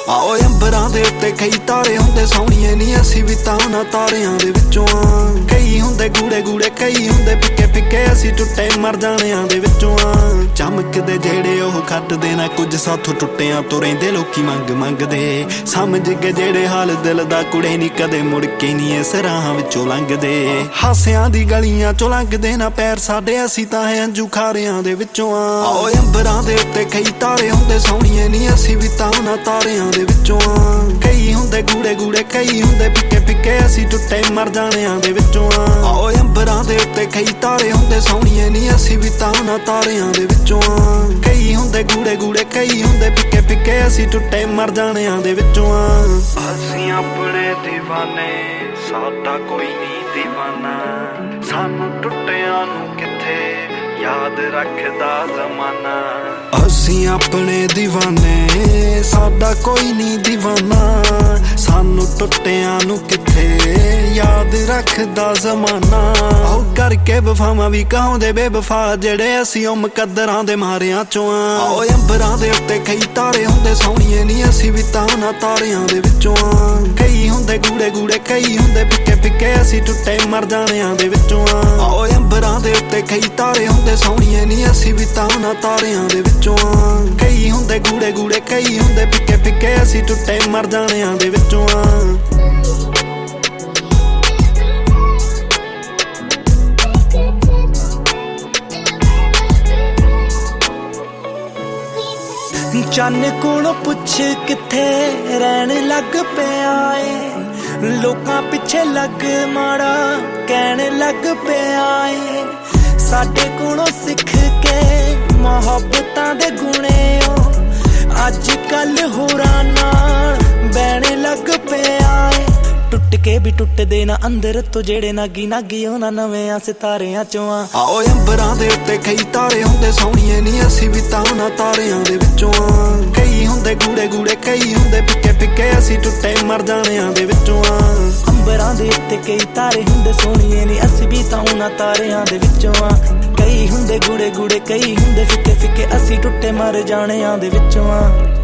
आओ अंबरां दे उत्ते कई तारे हुंदे सोहणीए नी असीं भी तां उन्हां तारियां दे विचों आ। कई हुंदे गूड़े गूड़े कई हुंदे फिक्के फिक्के असीं टुੱਟੇ मर जाणियां दे विचों आ। चमकदे जेड़े ओह खटदे ना कुछ साथों टुੱਟਿਆਂ तो रहिंदे लोकी मंग मंगदे। समझ गए जेड़े हाल दिल दा कुड़े नी कदे मुड़ के नी इस राहां विचों लंघदे। हासियां दी गलियां चों लंघदे ना पैर साडे असीं तां अंजू खारियां दे विचों आ। आओ अंबरां दे उत्ते कई तारे हुंदे सोहणीए नी असीं भी तां उन्हां तारियां दे विचों आ। कई हुंदे गूड़े गूड़े कई हुंदे फिक्के फिक्के असीं टुੱਟੇ मर जाणियां दे विचों आ। आओ अंबरां दे उत्ते कई तारे हुंदे सोहणीए नी असीं भी तां उन्हां तारियां दे विचों आ। कई हुंदे गूड़े गूड़े कई हुंदे फिक्के फिक्के असीं टुੱਟੇ मर जाणियां दे विचों आ। असीं अपने दीवाने साडा कोई नहीं दीवाना। सानू टुੱਟਿਆਂ नू किथे याद रखदा जमाना। असीं अपने दीवाने साडा कोई नहीं दीवाना। सानू टुੱਟਿਆਂ नू किथे याद रखदा जमाना। आओ करके वफावां भी कहाउंदे बेवफा जेड़े असीं ओ मुकद्दरां दे मारियां चों आ। आओ अंबरां दे उत्ते कई तारे हुंदे सोहणीए नी असीं भी तां उन्हां तारियां दे विचों आ। कई हुंदे गूड़े गूड़े कई हुंदे फिक्के फिक्के असीं टुੱਟੇ मर जाणियां दे विचों आ। आओ अंबरां दे उत्ते कई तारे हुंदे सोहणीए नी असीं भी तां उन्हां तारियां दे विचों आ। कई हुंदे गूड़े गूड़े कई हुंदे फिक्के फिक्के असीं टुੱਟੇ मर जाणियां दे विचों आ। चन्न कोलों पुछ किथे रहन लग पिया ए। लोकां पिछे लग माड़ा कहन लग पिया ए। साडे कोलों सिख के मुहब्बतां दे गुणे ओ अज कल होरां नाल बहन लग पिया ए। टुੱਟ के भी टुੱਟਦੇ ना अंदर तो जेड़े नागी नागी उन्हां नवें सितारियां चों आ। आओ अंबरां दे उत्ते कई तारे हुंदे सोहणीए नी असीं भी तां उन्हां तारियां दे विचों आ। कई हुंदे गूड़े गूड़े कई हुंदे फिक्के फिक्के असीं टुੱਟੇ मर जाणियां दे विचों आ। अंबरां दे उत्ते कई तारे हुंदे सोहणीए नी असीं भी तां उन्हां तारियां दे विचों आ। कई हुंदे गूड़े गूड़े कई हुंदे फिक्के फिक्के असीं टुੱਟੇ मर जाणियां दे विचों आ।